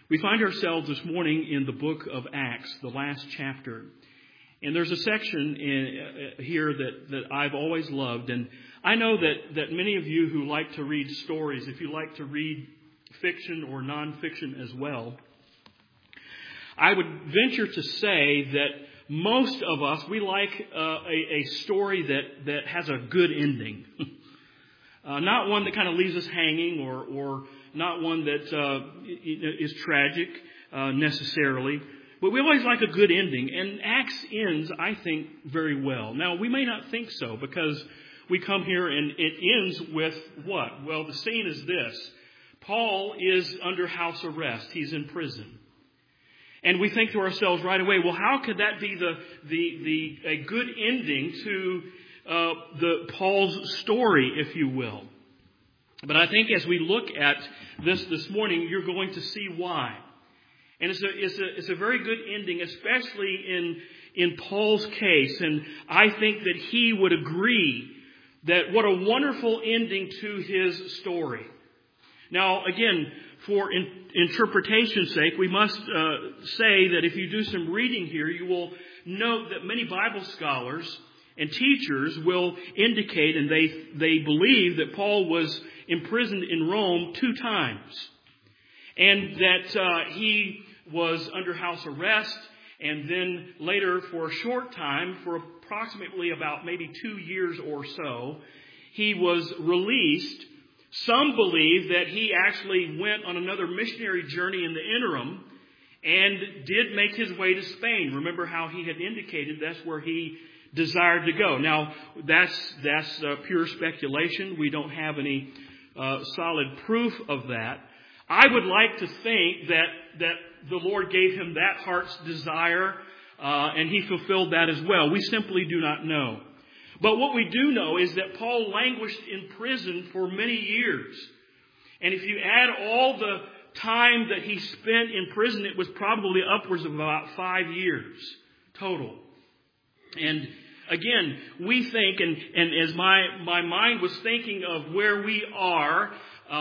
We find ourselves this morning in the book of Acts, the last chapter. And there's a section here that I've always loved. And I know that many of you who like to read stories, if you like to read fiction or nonfiction as well, I would venture to say that most of us, we like a story that has a good ending. Not one that kind of leaves us hanging or not one that is tragic necessarily. But we always like a good ending. And Acts ends, I think, very well. Now, we may not think so because we come here and it ends with what? Well, the scene is this. Paul is under house arrest. He's in prison. And we think to ourselves right away, well, how could that be a good ending to Paul's story, if you will? But I think as we look at this morning, you're going to see why. And it's a very good ending, especially in Paul's case. And I think that he would agree that what a wonderful ending to his story. Now, again, for interpretation's sake, we must say that if you do some reading here, you will note that many Bible scholars and teachers will indicate, and they believe that Paul was imprisoned in Rome 2 times. And that he was under house arrest, and then later for a short time, for approximately about maybe 2 years or so, he was released. Some believe that he actually went on another missionary journey in the interim and did make his way to Spain. Remember how he had indicated that's where he desired to go. Now, that's pure speculation. We don't have any solid proof of that. I would like to think that the Lord gave him that heart's desire, and he fulfilled that as well. We simply do not know. But what we do know is that Paul languished in prison for many years. And if you add all the time that he spent in prison, it was probably upwards of about 5 years total. And again, we think, and as my mind was thinking of where we are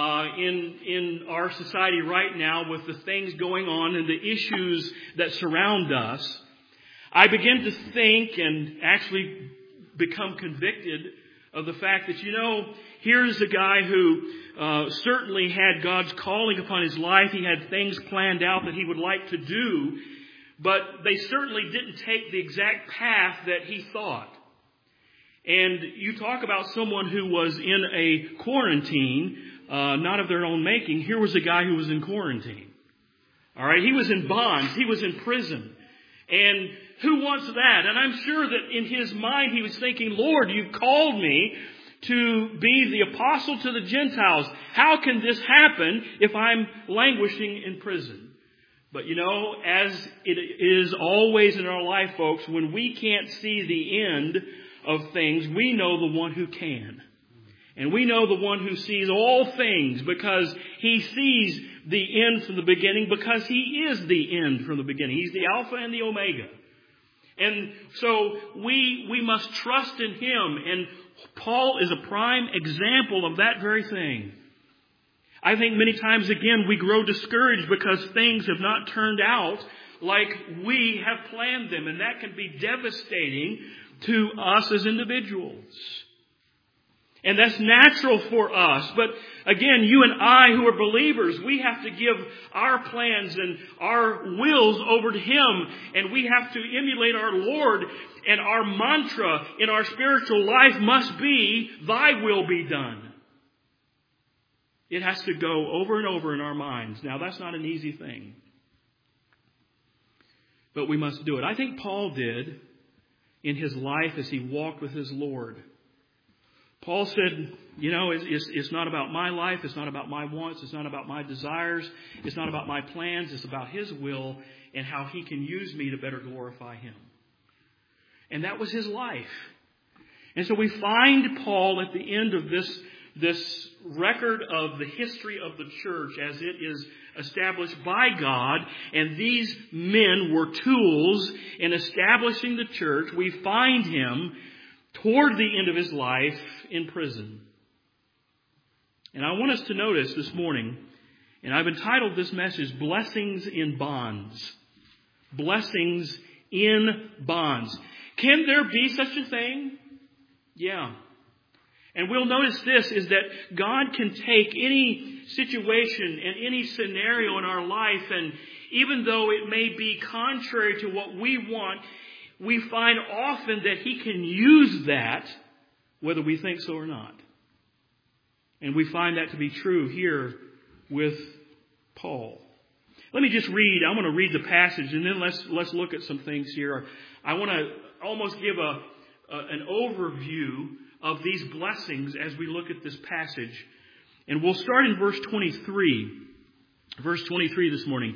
in our society right now with the things going on and the issues that surround us, I begin to think and actually become convicted of the fact that, here's a guy who certainly had God's calling upon his life. He had things planned out that he would like to do, but they certainly didn't take the exact path that he thought. And you talk about someone who was in a quarantine, not of their own making. Here was a guy who was in quarantine. All right, he was in bonds. He was in prison. And who wants that? And I'm sure that in his mind he was thinking, Lord, you've called me to be the apostle to the Gentiles. How can this happen if I'm languishing in prison? But as it is always in our life, folks, when we can't see the end of things, we know the one who can. And we know the one who sees all things because he sees the end from the beginning, because he is the end from the beginning. He's the Alpha and the Omega. And so we must trust in him. And Paul is a prime example of that very thing. I think many times, again, we grow discouraged because things have not turned out like we have planned them. And that can be devastating to us as individuals. And that's natural for us. But again, you and I who are believers, we have to give our plans and our wills over to him. And we have to emulate our Lord. And our mantra in our spiritual life must be, thy will be done. It has to go over and over in our minds. Now, that's not an easy thing. But we must do it. I think Paul did in his life as he walked with his Lord. Paul said, it's not about my life. It's not about my wants. It's not about my desires. It's not about my plans. It's about his will and how he can use me to better glorify him. And that was his life. And so we find Paul at the end of this record of the history of the church as it is established by God. And these men were tools in establishing the church. We find him toward the end of his life in prison. And I want us to notice this morning, And I've entitled this message, Blessings in Bonds. Blessings in bonds. Can there be such a thing? Yeah. And we'll notice this, is that God can take any situation and any scenario in our life, and even though it may be contrary to what we want, we find often that He can use that, whether we think so or not. And we find that to be true here with Paul. Let me just read. I'm going to read the passage, and then let's look at some things here. I want to almost give an overview of these blessings as we look at this passage. And we'll start in verse 23. Verse 23 this morning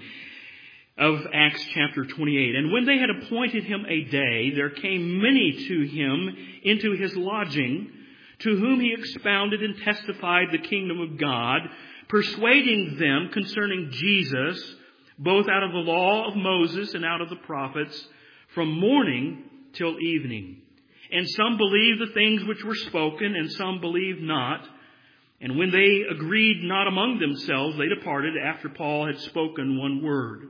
of Acts chapter 28. And when they had appointed him a day, there came many to him into his lodging, to whom he expounded and testified the kingdom of God, persuading them concerning Jesus, both out of the law of Moses and out of the prophets, from morning till evening. And some believed the things which were spoken, and some believed not. And when they agreed not among themselves, they departed after Paul had spoken one word.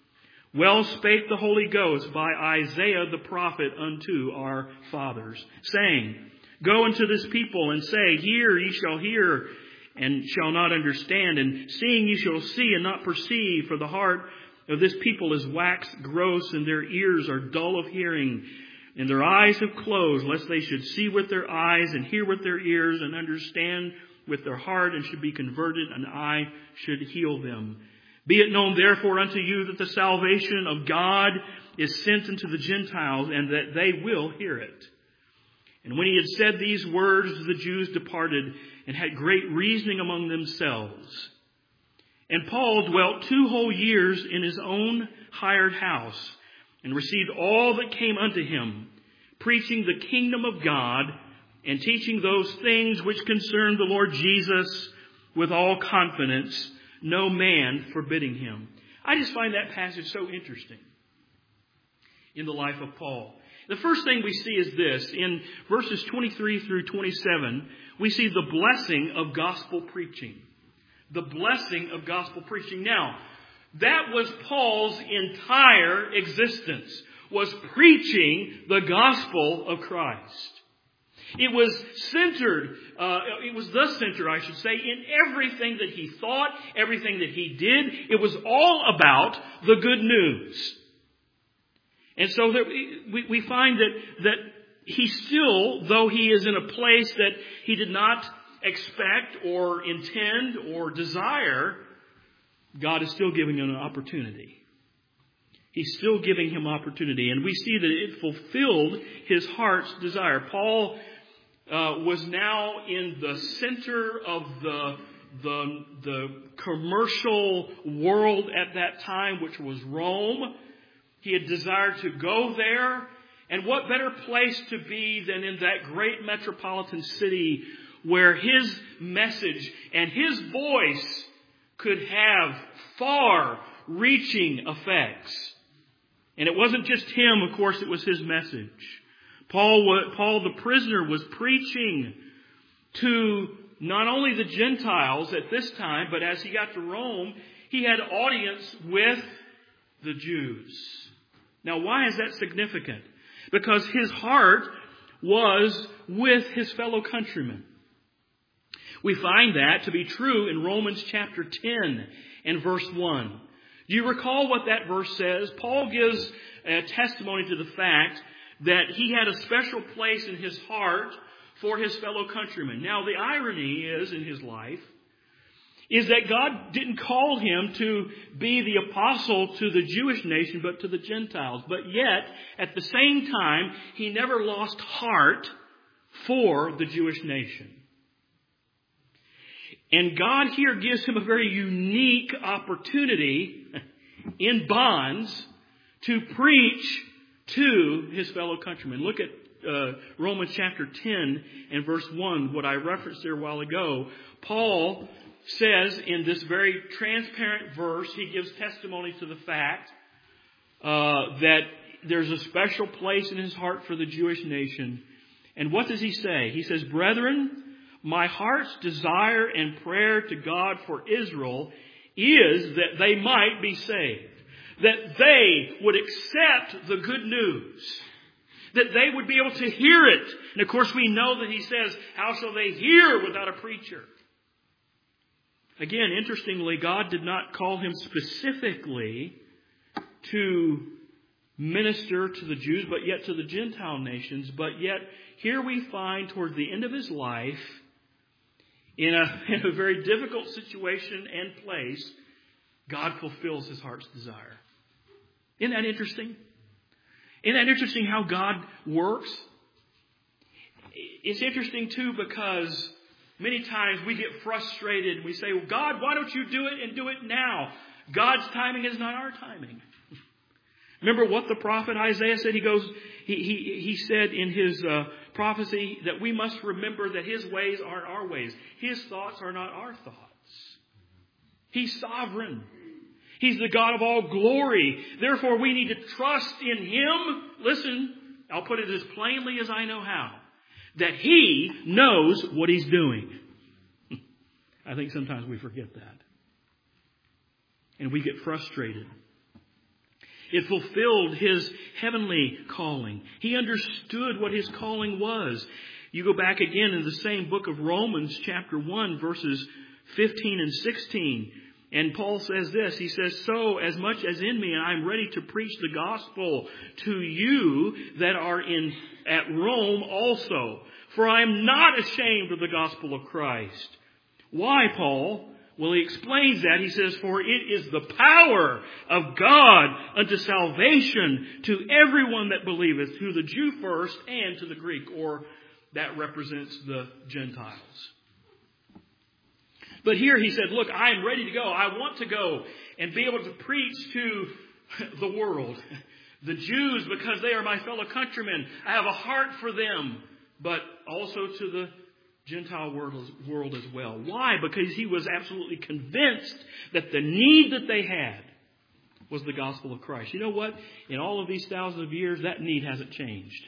Well spake the Holy Ghost by Isaiah the prophet unto our fathers, saying, Go unto this people and say, Hear, ye shall hear, and shall not understand, and seeing ye shall see and not perceive, for the heart of this people is waxed gross, and their ears are dull of hearing, and their eyes have closed, lest they should see with their eyes, and hear with their ears, and understand with their heart, and should be converted, and I should heal them. Be it known therefore unto you that the salvation of God is sent unto the Gentiles, and that they will hear it. And when he had said these words, the Jews departed, and had great reasoning among themselves. And Paul dwelt 2 whole years in his own hired house, and received all that came unto him, preaching the kingdom of God, and teaching those things which concern the Lord Jesus with all confidence, no man forbidding him. I just find that passage so interesting in the life of Paul. The first thing we see is this. In verses 23 through 27, we see the blessing of gospel preaching. The blessing of gospel preaching. Now, that was Paul's entire existence, was preaching the gospel of Christ. It was centered, it was the center, I should say, in everything that he thought, everything that he did. It was all about the good news. And so we find that he still, though he is in a place that he did not expect or intend or desire, God is still giving him an opportunity. He's still giving him opportunity. And we see that it fulfilled his heart's desire. Paul was now in the center of the commercial world at that time, which was Rome. He had desired to go there. And what better place to be than in that great metropolitan city where his message and his voice could have far-reaching effects. And it wasn't just him, of course, it was his message. Paul the prisoner was preaching to not only the Gentiles at this time, but as he got to Rome, he had audience with the Jews. Now, why is that significant? Because his heart was with his fellow countrymen. We find that to be true in Romans chapter 10 and verse 1. Do you recall what that verse says? Paul gives a testimony to the fact that he had a special place in his heart for his fellow countrymen. Now, the irony is in his life is that God didn't call him to be the apostle to the Jewish nation, but to the Gentiles. But yet, at the same time, he never lost heart for the Jewish nation. And God here gives him a very unique opportunity in bonds to preach to his fellow countrymen. Look at Romans chapter 10 and verse 1, what I referenced there a while ago. Paul says in this very transparent verse, he gives testimony to the fact that there's a special place in his heart for the Jewish nation. And what does he say? He says, Brethren, my heart's desire and prayer to God for Israel is that they might be saved. That they would accept the good news. That they would be able to hear it. And of course we know that he says, how shall they hear without a preacher? Again, interestingly, God did not call him specifically to minister to the Jews, but yet to the Gentile nations. But yet, here we find towards the end of his life, in a very difficult situation and place, God fulfills his heart's desire. Isn't that interesting? Isn't that interesting how God works? It's interesting too because many times we get frustrated. We say, well, God, why don't you do it and do it now? God's timing is not our timing. Remember what the prophet Isaiah said? He said in his prophecy that we must remember that his ways aren't our ways. His thoughts are not our thoughts. He's sovereign. He's the God of all glory. Therefore, we need to trust in him. Listen, I'll put it as plainly as I know how. That he knows what he's doing. I think sometimes we forget that. And we get frustrated. It fulfilled his heavenly calling. He understood what his calling was. You go back again in the same book of Romans, chapter 1, verses 15 and 16. And Paul says this. He says, so as much as in me, and I'm ready to preach the gospel to you that are at Rome also. For I am not ashamed of the gospel of Christ. Why, Paul? Well, he explains that. He says, for it is the power of God unto salvation to everyone that believeth, to the Jew first and to the Greek, or that represents the Gentiles. But here he said, look, I am ready to go. I want to go and be able to preach to the world. The Jews, because they are my fellow countrymen. I have a heart for them, but also to the Gentile world as well. Why? Because he was absolutely convinced that the need that they had was the gospel of Christ. You know what? In all of these thousands of years, that need hasn't changed.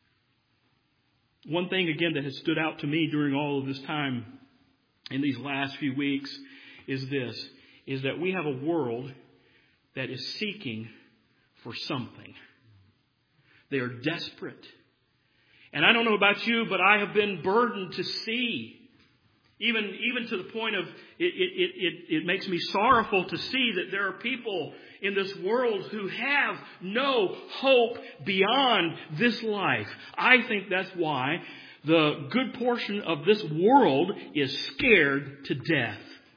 One thing, again, that has stood out to me during all of this time in these last few weeks is this, is that we have a world that is seeking for something. They are desperate. And I don't know about you, but I have been burdened to see, even to the point of it makes me sorrowful to see that there are people in this world who have no hope beyond this life. I think that's why the good portion of this world is scared to death.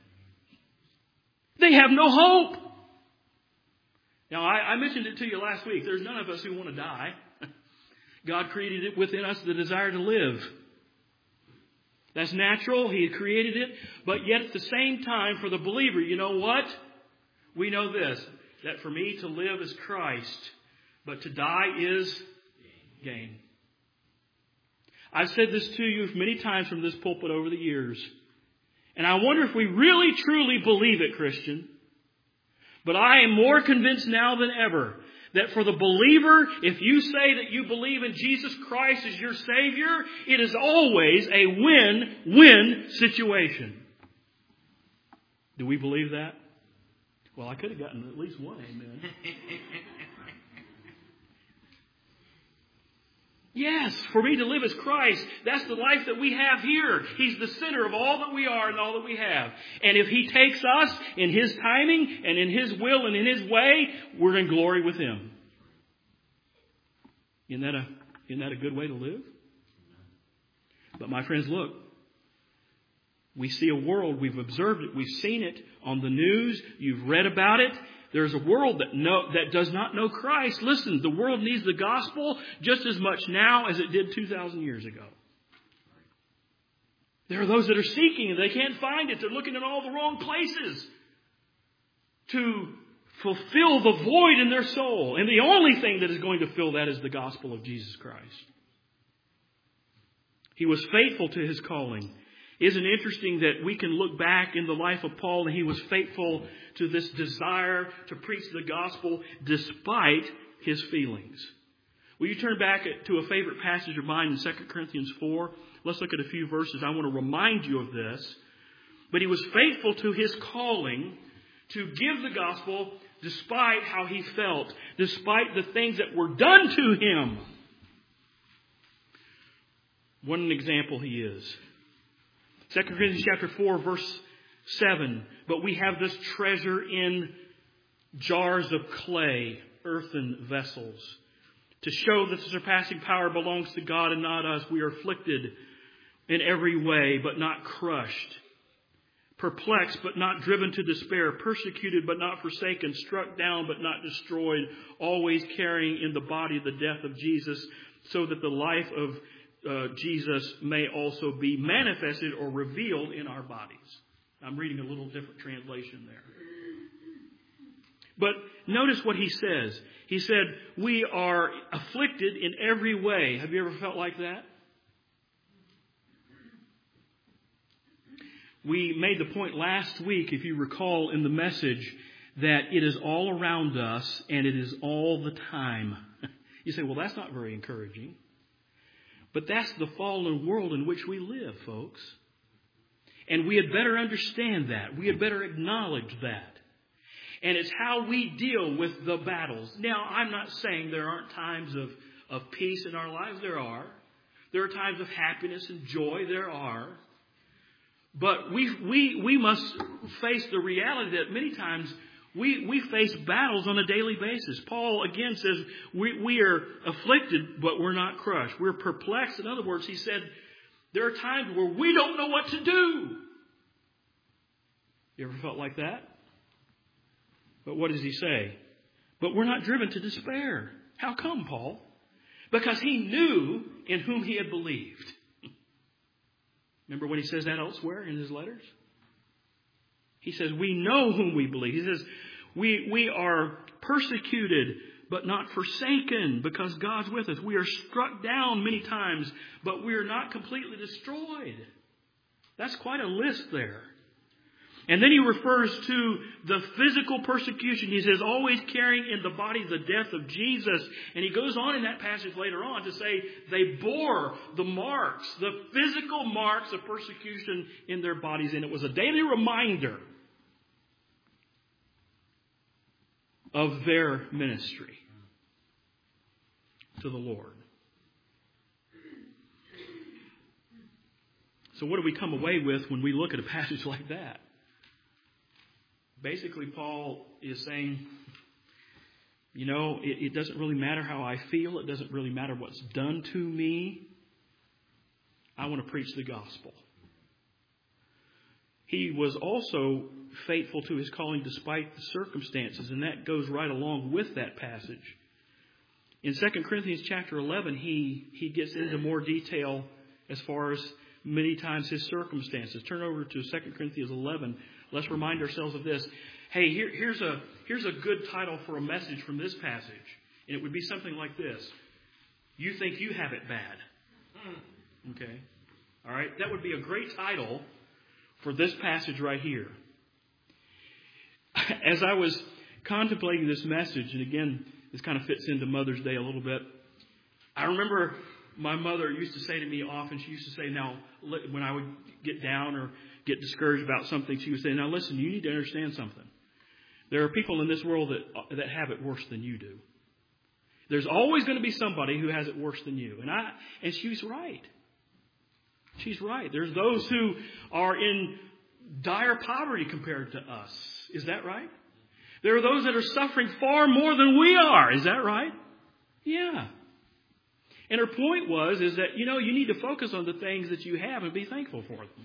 They have no hope. Now, I mentioned it to you last week. There's none of us who want to die. God created it within us, the desire to live. That's natural. He created it. But yet at the same time, for the believer, you know what? We know this, that for me to live is Christ, but to die is gain. I've said this to you many times from this pulpit over the years. And I wonder if we really, truly believe it, Christian. But I am more convinced now than ever that for the believer, if you say that you believe in Jesus Christ as your Savior, it is always a win-win situation. Do we believe that? Well, I could have gotten at least one amen. Yes, for me to live as Christ, that's the life that we have here. He's the center of all that we are and all that we have. And if He takes us in His timing and in His will and in His way, we're in glory with Him. Isn't that a good way to live? But my friends, look. We see a world, we've observed it, we've seen it on the news, you've read about it. There's a world that does not know Christ. Listen, the world needs the gospel just as much now as it did 2,000 years ago. There are those that are seeking and they can't find it. They're looking in all the wrong places to fulfill the void in their soul. And the only thing that is going to fill that is the gospel of Jesus Christ. He was faithful to his calling. Isn't it interesting that we can look back in the life of Paul and he was faithful to this desire to preach the gospel despite his feelings? Will you turn back to a favorite passage of mine in 2 Corinthians 4? Let's look at a few verses. I want to remind you of this. But he was faithful to his calling to give the gospel despite how he felt, despite the things that were done to him. What an example he is. 2 Corinthians chapter 4, verse 7. But we have this treasure in jars of clay, earthen vessels, to show that the surpassing power belongs to God and not us. We are afflicted in every way, but not crushed. Perplexed, but not driven to despair. Persecuted, but not forsaken. Struck down, but not destroyed. Always carrying in the body the death of Jesus, so that the life of Jesus may also be manifested or revealed in our bodies. I'm reading a little different translation there. But notice what he says. He said, we are afflicted in every way. Have you ever felt like that? We made the point last week, if you recall in the message, that it is all around us and it is all the time. You say, well, that's not very encouraging. But that's the fallen world in which we live, folks. And we had better understand that. We had better acknowledge that. And it's how we deal with the battles. Now, I'm not saying there aren't times of peace in our lives. There are. There are times of happiness and joy. There are. But we must face the reality that many times we face battles on a daily basis. Paul again says we are afflicted, but we're not crushed. We're perplexed. In other words, he said there are times where we don't know what to do. You ever felt like that? But what does he say? But we're not driven to despair. How come, Paul? Because he knew in whom he had believed. Remember when he says that elsewhere in his letters? He says, we know whom we believe. He says, we are persecuted, but not forsaken because God's with us. We are struck down many times, but we are not completely destroyed. That's quite a list there. And then he refers to the physical persecution. He says, always carrying in the body the death of Jesus. And he goes on in that passage later on to say they bore the marks, the physical marks of persecution in their bodies. And it was a daily reminder of their ministry to the Lord. So what do we come away with when we look at a passage like that? Basically, Paul is saying, it doesn't really matter how I feel. It doesn't really matter what's done to me. I want to preach the gospel. He was also faithful to his calling despite the circumstances, and that goes right along with that passage. In 2 Corinthians chapter 11, he gets into more detail as far as many times his circumstances. Turn over to 2 Corinthians 11. Let's remind ourselves of this. Hey, here's a good title for a message from this passage. And it would be something like this. You think you have it bad. Okay. All right. That would be a great title for this passage right here. As I was contemplating this message, and again, this kind of fits into Mother's Day a little bit. I remember my mother used to say to me often, she used to say, now, when I would get down or get discouraged about something, she would say, now listen, you need to understand something. There are people in this world that have it worse than you do. There's always going to be somebody who has it worse than you. And she's right. She's right. There's those who are in dire poverty compared to us. Is that right? There are those that are suffering far more than we are. Is that right? Yeah. And her point is that, you need to focus on the things that you have and be thankful for them.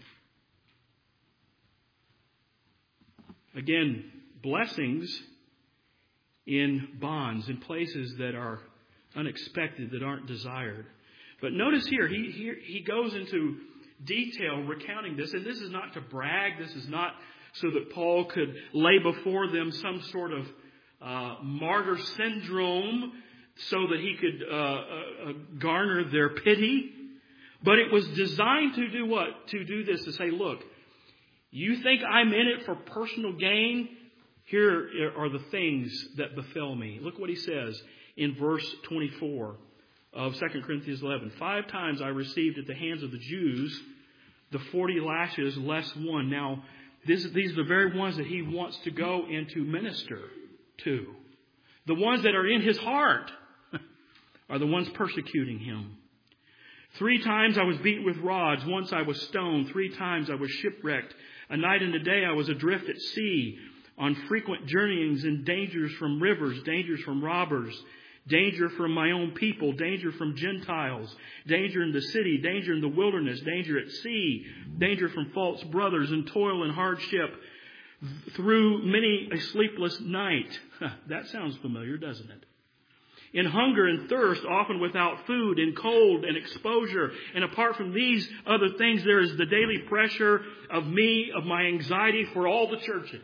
Again, blessings in bonds, in places that are unexpected, that aren't desired. But notice here, he goes into detail recounting this. And this is not to brag. This is not so that Paul could lay before them some sort of martyr syndrome so that he could garner their pity. But it was designed to do what? To do this, to say, look, you think I'm in it for personal gain? Here are the things that befell me. Look what he says in verse 24 of 2 Corinthians 11. 5 times I received at the hands of the Jews the 40 lashes less one. Now, These are the very ones that he wants to go and to minister to. The ones that are in his heart are the ones persecuting him. 3 times I was beaten with rods. Once I was stoned. 3 times I was shipwrecked. A night and a day I was adrift at sea, on frequent journeyings and dangers from rivers, dangers from robbers, danger from my own people, danger from Gentiles, danger in the city, danger in the wilderness, danger at sea, danger from false brothers, and toil and hardship, through many a sleepless night. That sounds familiar, doesn't it? In hunger and thirst, often without food, in cold and exposure. And apart from these other things, there is the daily pressure of me, of my anxiety for all the churches.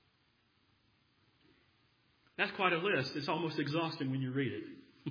That's quite a list. It's almost exhausting when you read it.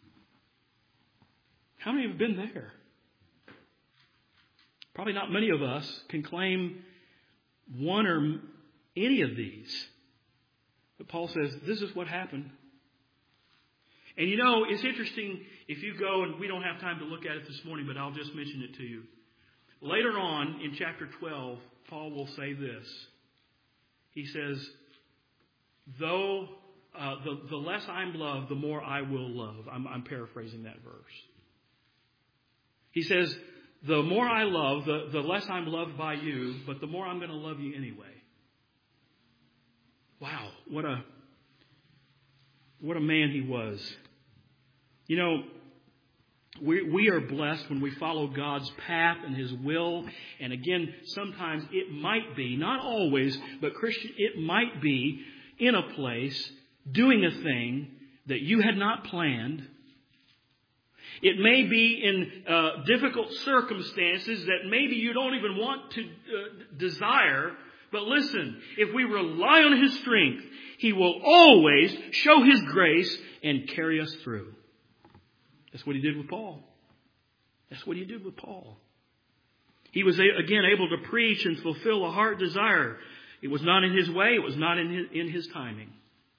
How many have been there? Probably not many of us can claim one or any of these. But Paul says, this is what happened. And you know, it's interesting if you go, and we don't have time to look at it this morning, but I'll just mention it to you. Later on in chapter 12, Paul will say this. He says, though the less I'm loved, the more I will love. I'm paraphrasing that verse. He says, the more I love, the less I'm loved by you, but the more I'm going to love you anyway. Wow, what a man he was. You know, we are blessed when we follow God's path and His will. And again, sometimes it might be, not always, but Christian, it might be in a place doing a thing that you had not planned. It may be in difficult circumstances that maybe you don't even want to desire. But listen, if we rely on His strength, He will always show His grace and carry us through. That's what He did with Paul. That's what He did with Paul. He was, again, able to preach and fulfill a heart desire. It was not in his way. It was not in his timing.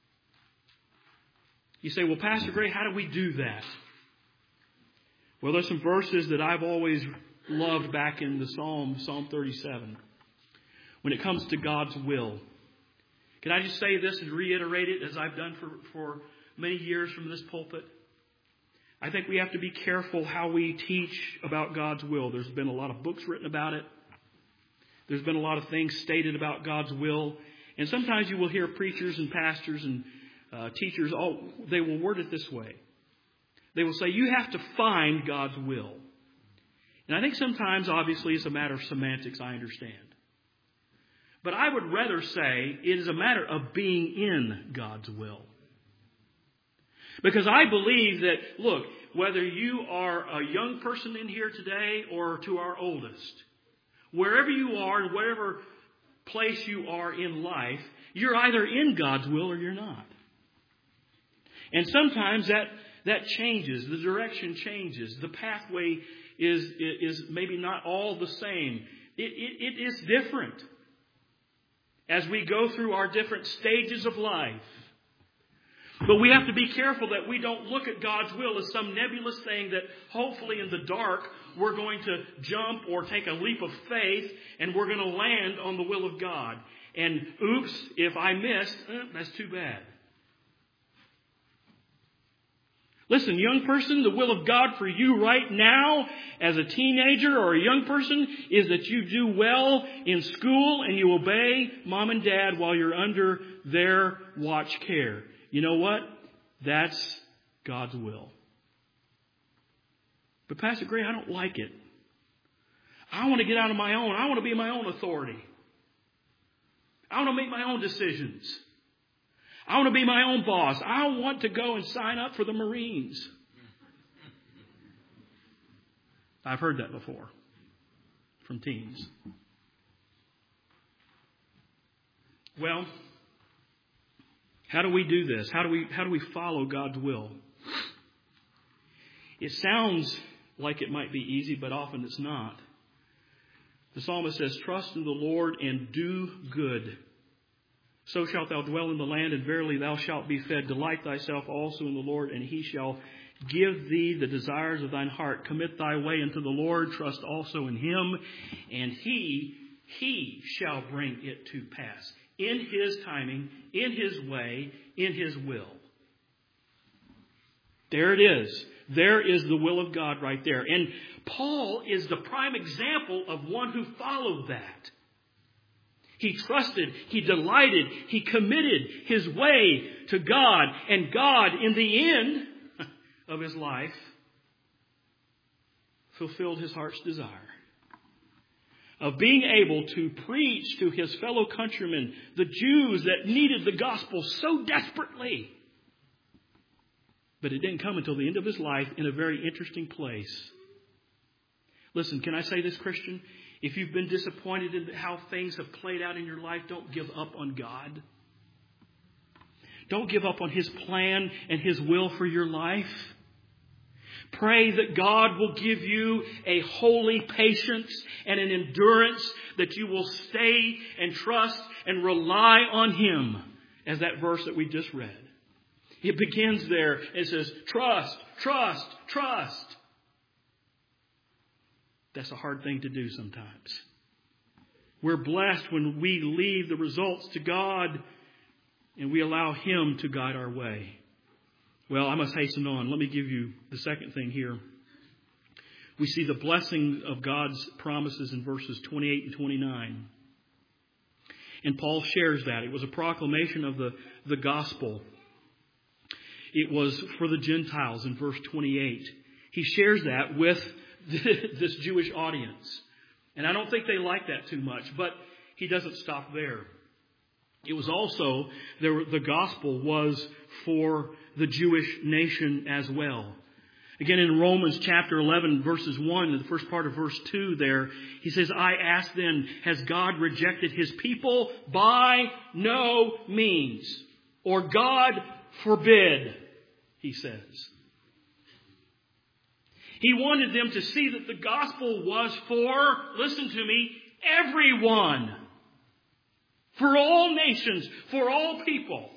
You say, well, Pastor Gray, how do we do that? Well, there's some verses that I've always loved back in the Psalm 37. When it comes to God's will. Can I just say this and reiterate it as I've done for many years from this pulpit? I think we have to be careful how we teach about God's will. There's been a lot of books written about it. There's been a lot of things stated about God's will. And sometimes you will hear preachers and pastors and teachers, they will word it this way. They will say, you have to find God's will. And I think sometimes, obviously, it's a matter of semantics, I understand. But I would rather say it is a matter of being in God's will. Because I believe that, look, whether you are a young person in here today or to our oldest, wherever you are, in whatever place you are in life, you're either in God's will or you're not. And sometimes that changes. The direction changes. The pathway is maybe not all the same. It is different as we go through our different stages of life. But we have to be careful that we don't look at God's will as some nebulous thing that hopefully in the dark we're going to jump or take a leap of faith and we're going to land on the will of God. And oops, if I missed, that's too bad. Listen, young person, the will of God for you right now as a teenager or a young person is that you do well in school and you obey mom and dad while you're under their watch care. You know what? That's God's will. But Pastor Gray, I don't like it. I want to get out on my own. I want to be my own authority. I want to make my own decisions. I want to be my own boss. I want to go and sign up for the Marines. I've heard that before from teens. Well, how do we do this? How do we follow God's will? It sounds like it might be easy, but often it's not. The psalmist says, trust in the Lord and do good. So shalt thou dwell in the land, and verily thou shalt be fed. Delight thyself also in the Lord, and He shall give thee the desires of thine heart. Commit thy way unto the Lord. Trust also in Him, and He He shall bring it to pass in His timing, in His way, in His will. There it is. There is the will of God right there. And Paul is the prime example of one who followed that. He trusted, he delighted, he committed his way to God. And God, in the end of his life, fulfilled his heart's desire of being able to preach to his fellow countrymen, the Jews that needed the gospel so desperately. But it didn't come until the end of his life in a very interesting place. Listen, can I say this, Christian? If you've been disappointed in how things have played out in your life, don't give up on God. Don't give up on His plan and His will for your life. Pray that God will give you a holy patience and an endurance that you will stay and trust and rely on Him, as that verse that we just read. It begins there. It says, trust, trust, trust. That's a hard thing to do sometimes. We're blessed when we leave the results to God and we allow Him to guide our way. Well, I must hasten on. Let me give you the second thing here. We see the blessing of God's promises in verses 28 and 29. And Paul shares that. It was a proclamation of the gospel. It was for the Gentiles in verse 28. He shares that with this Jewish audience. And I don't think they like that too much, but he doesn't stop there. It was also, the gospel was for the Jewish nation as well. Again, in Romans chapter 11, verses 1, the first part of verse 2 there, he says, I ask then, has God rejected His people? By no means. Or God forbid, he says. He wanted them to see that the gospel was for, listen to me, everyone. For all nations, for all people.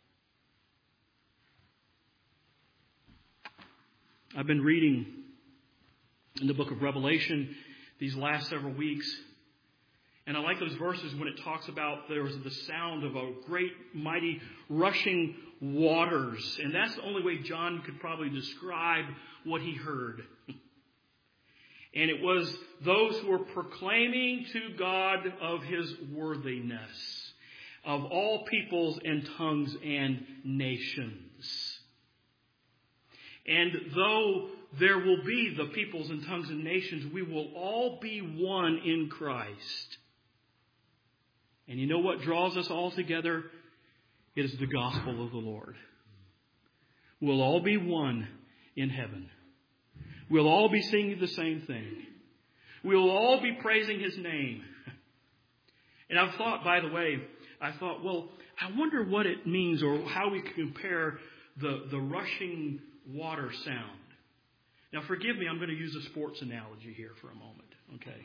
I've been reading in the book of Revelation these last several weeks. And I like those verses when it talks about there was the sound of a great, mighty, rushing waters. And that's the only way John could probably describe what he heard. And it was those who were proclaiming to God of His worthiness, of all peoples and tongues and nations. And though there will be the peoples and tongues and nations, we will all be one in Christ. And you know what draws us all together? It is the gospel of the Lord. We'll all be one in heaven. We'll all be singing the same thing. We'll all be praising His name. And I've thought, by the way, well, I wonder what it means or how we can compare the rushing water sound. Now, forgive me, I'm going to use a sports analogy here for a moment, okay?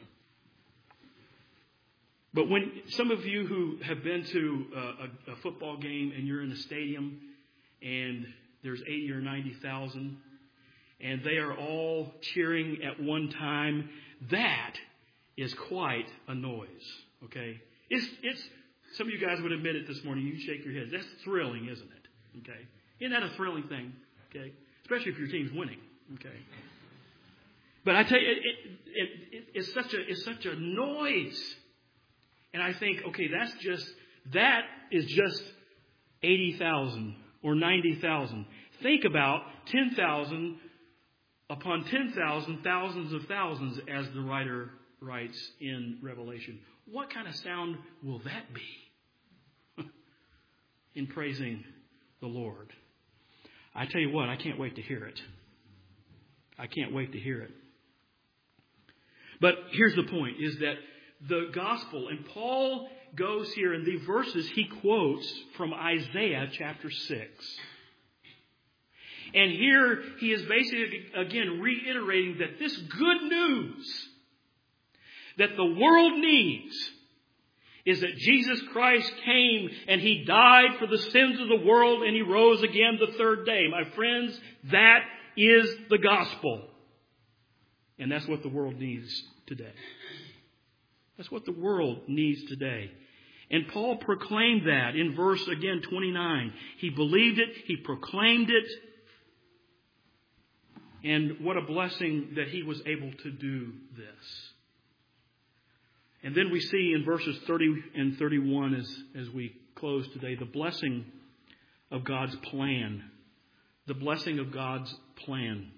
But when some of you who have been to a football game and you're in a stadium and there's 80 or 90,000 and they are all cheering at one time, that is quite a noise, okay? It's some of you guys would admit it this morning. You shake your heads. That's thrilling, isn't it? Okay? Isn't that a thrilling thing? Okay? Especially if your team's winning. Okay? But I tell you, it's such a noise. And I think, okay, that is just 80,000 or 90,000. Think about 10,000 upon 10,000, thousands of thousands, as the writer writes in Revelation. What kind of sound will that be in praising the Lord? I tell you what, I can't wait to hear it. I can't wait to hear it. But here's the point, is that the gospel, and Paul goes here in the verses he quotes from Isaiah chapter 6. And here he is basically, again, reiterating that this good news that the world needs is that Jesus Christ came and He died for the sins of the world and He rose again the third day. My friends, that is the gospel. And that's what the world needs today. That's what the world needs today. And Paul proclaimed that in verse, again, 29. He believed it. He proclaimed it. And what a blessing that he was able to do this. And then we see in verses 30 and 31 as we close today, the blessing of God's plan. The blessing of God's plan.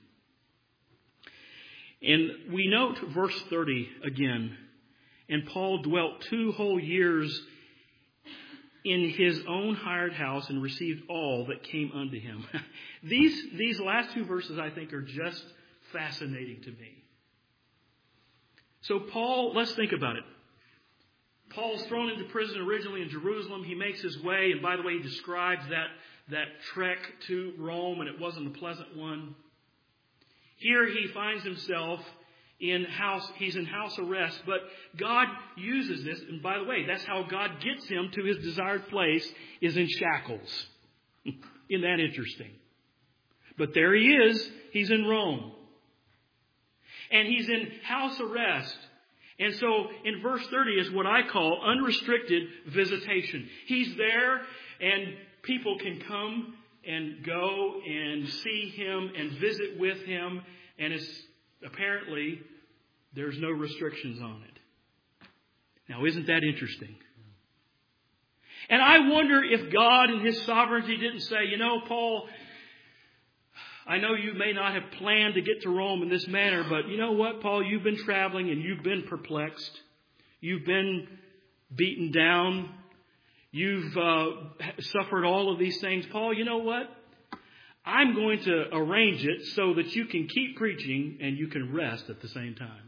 And we note verse 30 again. And Paul dwelt 2 whole years in his own hired house and received all that came unto him. These last 2 verses, I think, are just fascinating to me. So Paul, let's think about it. Paul's thrown into prison originally in Jerusalem. He makes his way, and by the way, he describes that trek to Rome, and it wasn't a pleasant one. Here he finds himself he's in house arrest, but God uses this, and by the way, that's how God gets him to his desired place, is in shackles. Isn't that interesting? But there he is, he's in Rome. And he's in house arrest. And so in verse 30 is what I call unrestricted visitation. He's there and people can come and go and see him and visit with him. And apparently there's no restrictions on it. Now, isn't that interesting? And I wonder if God in His sovereignty didn't say, Paul, I know you may not have planned to get to Rome in this manner, but you know what, Paul? You've been traveling and you've been perplexed. You've been beaten down. You've suffered all of these things. Paul, you know what? I'm going to arrange it so that you can keep preaching and you can rest at the same time.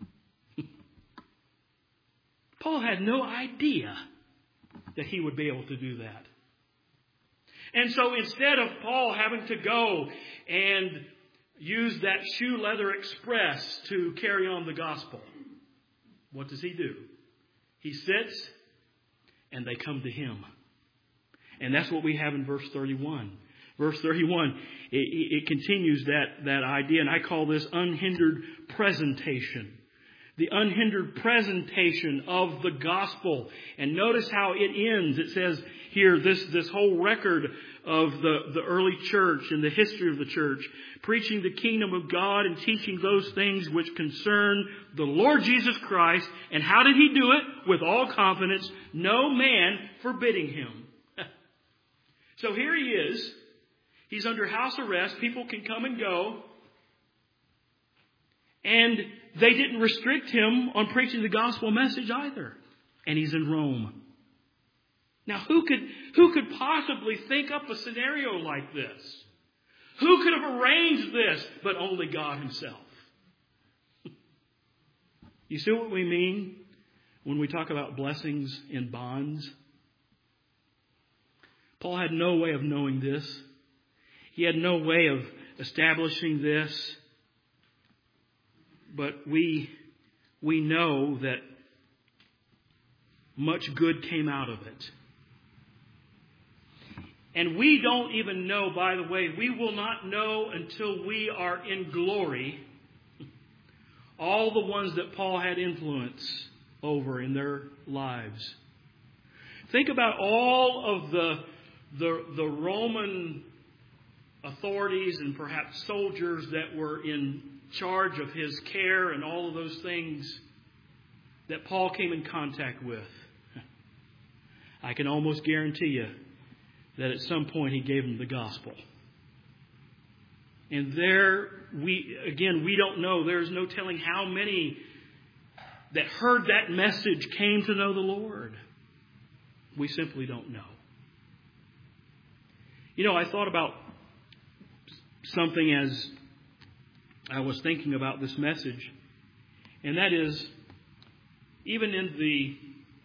Paul had no idea that he would be able to do that. And so instead of Paul having to go and use that shoe leather express to carry on the gospel, what does he do? He sits and they come to him. And that's what we have in verse 31. Verse 31, it continues that idea, and I call this unhindered presentation. The unhindered presentation of the gospel. And notice how it ends. It says here, this whole record of the early church and the history of the church, preaching the kingdom of God and teaching those things which concern the Lord Jesus Christ. And how did he do it? With all confidence, no man forbidding him. So here he is. He's under house arrest. People can come and go. And they didn't restrict him on preaching the gospel message either. And he's in Rome. Now, who could possibly think up a scenario like this? Who could have arranged this but only God Himself? You see what we mean when we talk about blessings in bonds? Paul had no way of knowing this. He had no way of establishing this. But we know that much good came out of it. And we don't even know, by the way, we will not know until we are in glory, all the ones that Paul had influence over in their lives. Think about all of the Roman authorities and perhaps soldiers that were in charge of his care and all of those things that Paul came in contact with. I can almost guarantee you that at some point he gave them the gospel. And there, we don't know. There's no telling how many that heard that message came to know the Lord. We simply don't know. I thought about something as I was thinking about this message, and that is, even in the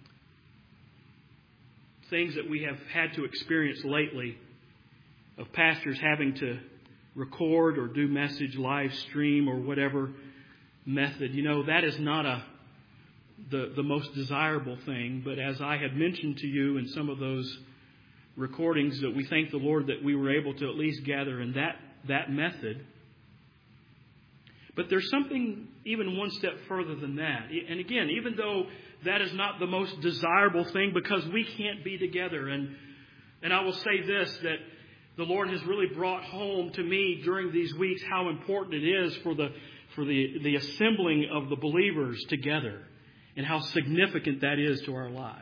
things that we have had to experience lately of pastors having to record or do message live stream or whatever method, that is not the most desirable thing. But as I had mentioned to you in some of those recordings, that we thank the Lord that we were able to at least gather in that method. But there's something even one step further than that. And again, even though that is not the most desirable thing because we can't be together. And I will say this, that the Lord has really brought home to me during these weeks how important it is for the assembling of the believers together and how significant that is to our lives.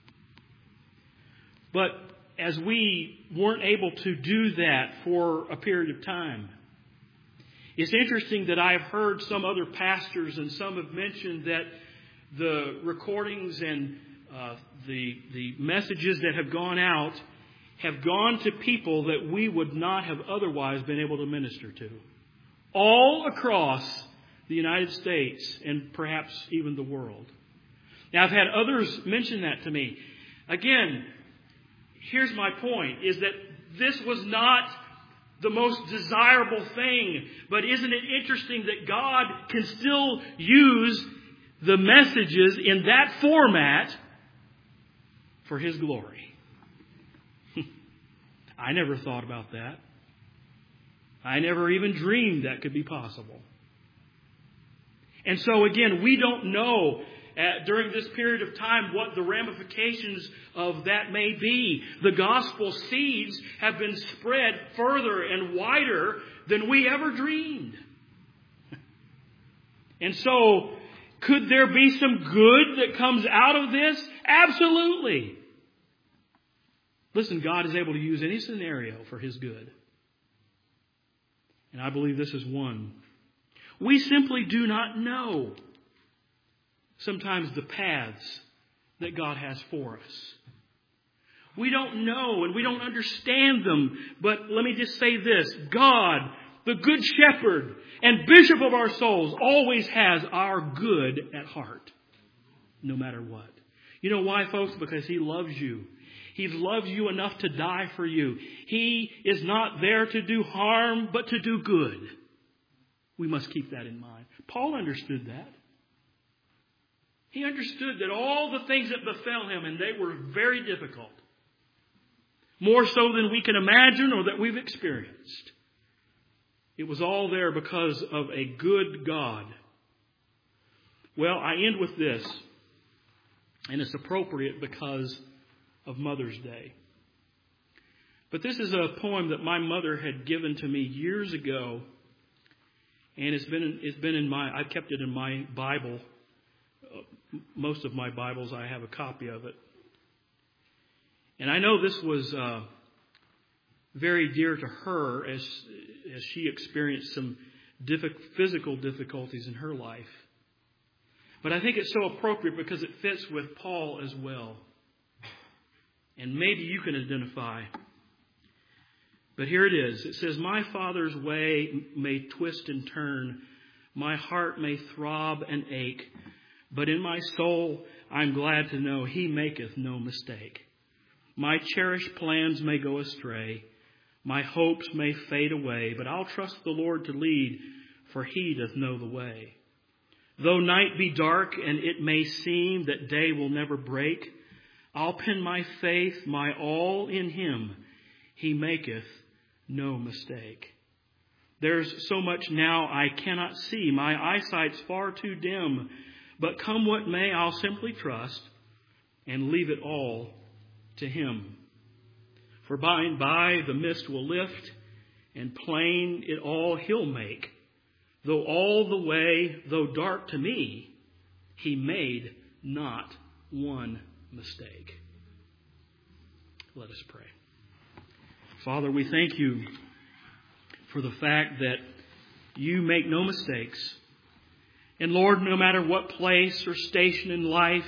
But as we weren't able to do that for a period of time, it's interesting that I've heard some other pastors and some have mentioned that the recordings and the messages that have gone out have gone to people that we would not have otherwise been able to minister to. All across the United States and perhaps even the world. Now, I've had others mention that to me. Again, here's my point, is that this was not the most desirable thing. But isn't it interesting that God can still use the messages in that format for His glory? I never thought about that. I never even dreamed that could be possible. And so again, we don't know during this period of time what the ramifications of that may be. The gospel seeds have been spread further and wider than we ever dreamed. And so, could there be some good that comes out of this? Absolutely. Listen, God is able to use any scenario for His good. And I believe this is one. We simply do not know sometimes the paths that God has for us. We don't know and we don't understand them. But let me just say this. God, the Good Shepherd and Bishop of our souls, always has our good at heart. No matter what. You know why, folks? Because He loves you. He loves you enough to die for you. He is not there to do harm, but to do good. We must keep that in mind. Paul understood that. He understood that all the things that befell him, and they were very difficult, more so than we can imagine or that we've experienced, it was all there because of a good God. Well, I end with this, and it's appropriate because of Mother's Day. But this is a poem that my mother had given to me years ago, and it's been in my, I've kept it in my Bible. Most of my Bibles, I have a copy of it. And I know this was very dear to her as she experienced some physical difficulties in her life. But I think it's so appropriate because it fits with Paul as well. And maybe you can identify. But here it is. It says, "My Father's way may twist and turn. My heart may throb and ache. But in my soul, I'm glad to know He maketh no mistake. My cherished plans may go astray. My hopes may fade away. But I'll trust the Lord to lead, for He doth know the way. Though night be dark and it may seem that day will never break, I'll pin my faith, my all in Him. He maketh no mistake. There's so much now I cannot see. My eyesight's far too dim. But come what may, I'll simply trust and leave it all to Him. For by and by the mist will lift, and plain it all He'll make. Though all the way, though dark to me, He made not one mistake." Let us pray. Father, we thank You for the fact that You make no mistakes. And Lord, no matter what place or station in life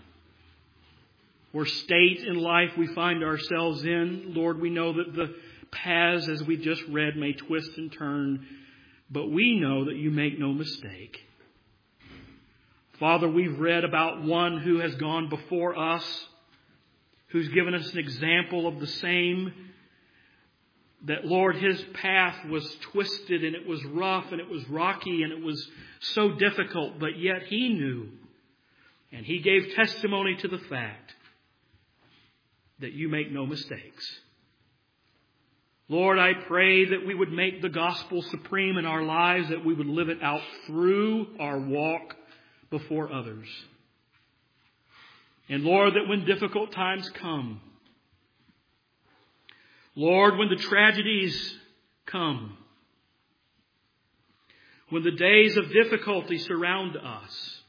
or state in life we find ourselves in, Lord, we know that the paths, as we just read, may twist and turn, but we know that You make no mistake. Father, we've read about one who has gone before us, who's given us an example of the same, that, Lord, his path was twisted and it was rough and it was rocky and it was so difficult, but yet he knew and he gave testimony to the fact that You make no mistakes. Lord, I pray that we would make the gospel supreme in our lives, that we would live it out through our walk before others. And Lord, that when difficult times come, Lord, when the tragedies come, when the days of difficulty surround us,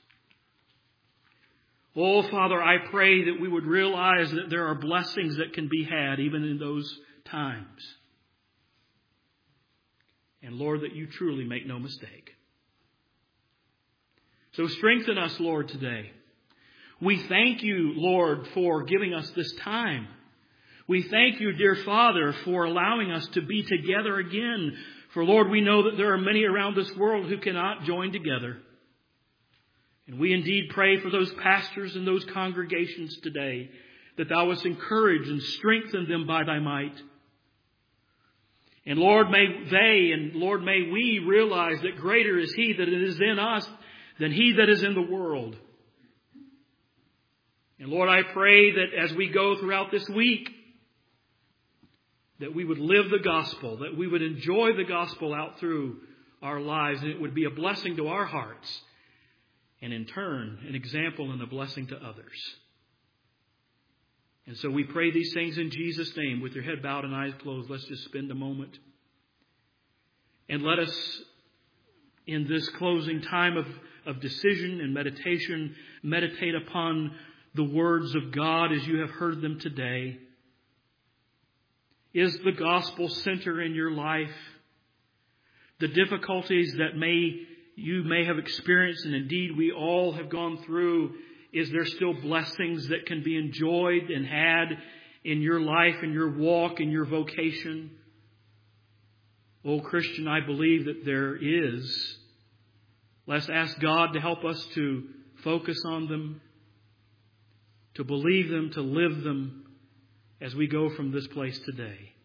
oh, Father, I pray that we would realize that there are blessings that can be had even in those times. And Lord, that you truly make no mistake. So strengthen us, Lord, today. We thank you, Lord, for giving us this time. We thank you, dear Father, for allowing us to be together again. For, Lord, we know that there are many around this world who cannot join together. And we indeed pray for those pastors and those congregations today, that thou wouldst encourage and strengthen them by thy might. And Lord, may they and Lord, may we realize that greater is He that is in us than he that is in the world. And Lord, I pray that as we go throughout this week, that we would live the gospel, that we would enjoy the gospel out through our lives, and it would be a blessing to our hearts, and in turn, an example and a blessing to others. And so we pray these things in Jesus' name. With your head bowed and eyes closed, let's just spend a moment. And let us, in this closing time of decision and meditation, meditate upon the words of God as you have heard them today. Is the gospel center in your life? The difficulties that you may have experienced, and indeed we all have gone through, is there still blessings that can be enjoyed and had in your life, in your walk, in your vocation? Oh, Christian, I believe that there is. Let's ask God to help us to focus on them, to believe them, to live them as we go from this place today.